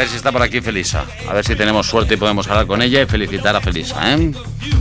ver si está por aquí Felisa. A ver si tenemos suerte y podemos hablar con ella y felicitar a Felisa, ¿eh?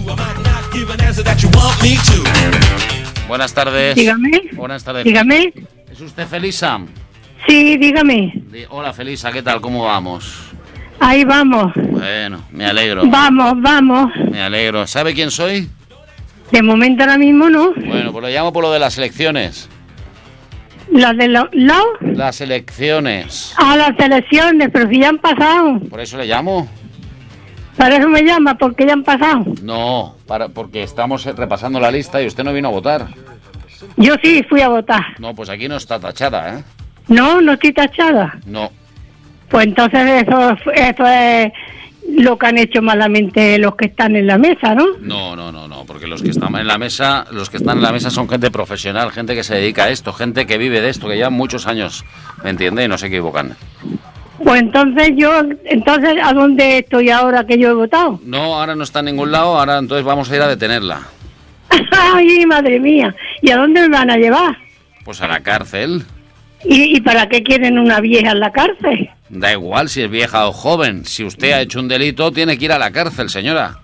Buenas tardes. Dígame. Buenas tardes. Dígame. ¿Es usted Felisa? Sí, dígame. Hola Felisa, ¿qué tal? ¿Cómo vamos? Ahí vamos. Bueno, me alegro. Vamos. Me alegro. ¿Sabe quién soy? De momento ahora mismo no. Bueno, pues lo llamo por lo de las elecciones. ¿Las de los? Las elecciones. A las elecciones, pero si ya han pasado. ¿Por eso le llamo? Para eso me llama, porque ya han pasado. No, porque estamos repasando la lista y usted no vino a votar. Yo sí fui a votar. No, pues aquí no está tachada, ¿eh? No estoy tachada. No. Pues entonces eso es lo que han hecho malamente los que están en la mesa, ¿no? No, porque los que están en la mesa son gente profesional, gente que se dedica a esto, gente que vive de esto, que llevan muchos años, ¿me entiende? Y no se equivocan. Pues entonces ¿a dónde estoy ahora que yo he votado? No, ahora no está en ningún lado, ahora entonces vamos a ir a detenerla. Ay, madre mía. ¿Y a dónde me van a llevar? Pues a la cárcel. ¿Y para qué quieren una vieja en la cárcel? Da igual si es vieja o joven. Si usted ha hecho un delito, tiene que ir a la cárcel, señora.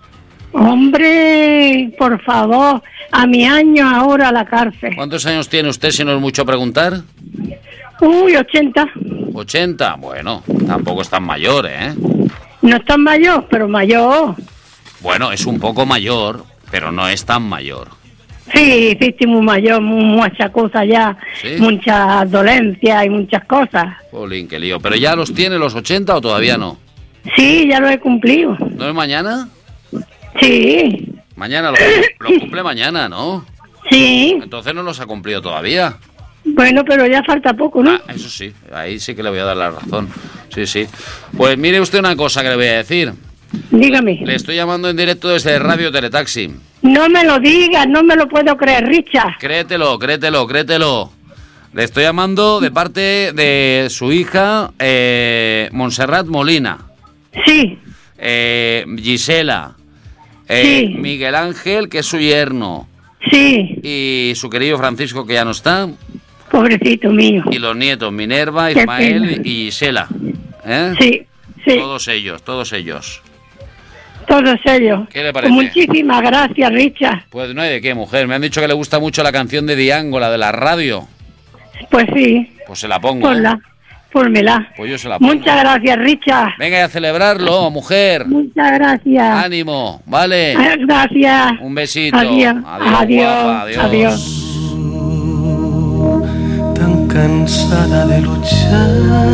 Hombre, por favor, a mi año ahora a la cárcel. ¿Cuántos años tiene usted, si no es mucho preguntar? 80. 80, bueno, tampoco es tan mayor, ¿eh? No es tan mayor, pero mayor. Bueno, es un poco mayor, pero no es tan mayor. Sí, muy mayor, muchas cosas ya, ¿Sí? Muchas dolencias y muchas cosas. Jolín, qué lío. ¿Pero ya los tiene los 80 o todavía no? Sí, ya lo he cumplido. ¿No es mañana? Sí. Mañana lo cumple mañana, ¿no? Sí. Entonces no los ha cumplido todavía. Bueno, pero ya falta poco, ¿no? Eso sí, ahí sí que le voy a dar la razón. Sí. Pues mire usted una cosa que le voy a decir. Dígame. Le estoy llamando en directo desde Radio Teletaxi. No me lo digas, no me lo puedo creer, Richard. Créetelo. Le estoy llamando de parte de su hija, Montserrat Molina. Sí. Gisela. Sí. Miguel Ángel, que es su yerno. Sí. Y su querido Francisco, que ya no está. Pobrecito mío. Y los nietos, Minerva, Qué Ismael pena. y Gisela. ¿Eh? Sí. Todos ellos. Todos ellos. ¿Qué le parece? Muchísimas gracias, Richard. Pues no hay de qué, mujer. Me han dicho que le gusta mucho la canción de Diango, la de la radio. Pues sí. Pues se la pongo. Pónmela. Pues yo se la pongo. Muchas gracias, Richard. Venga, a celebrarlo, mujer. Muchas gracias. Ánimo, ¿vale? Gracias. Un besito. Adiós. Guapa, Adiós. Tan cansada de luchar.